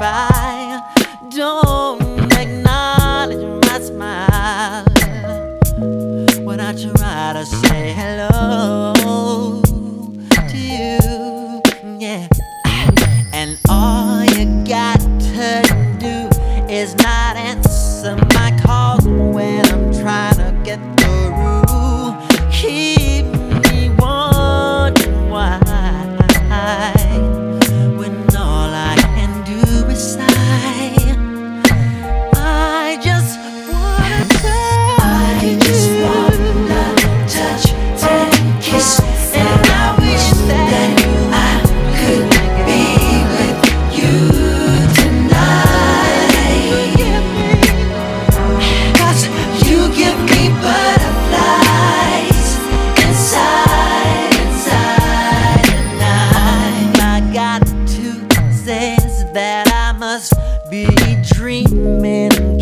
I don't acknowledge my smile when I try to say hello to you, yeah. And all you got to do is not answer my calls when I'm trying to get through. Keep me wondering why, when all I can do is sigh. I just wanna touch and kiss, and I wish that I could be with you tonight. 'Cause you give me butterflies inside, and I got to say is that I must be dreaming.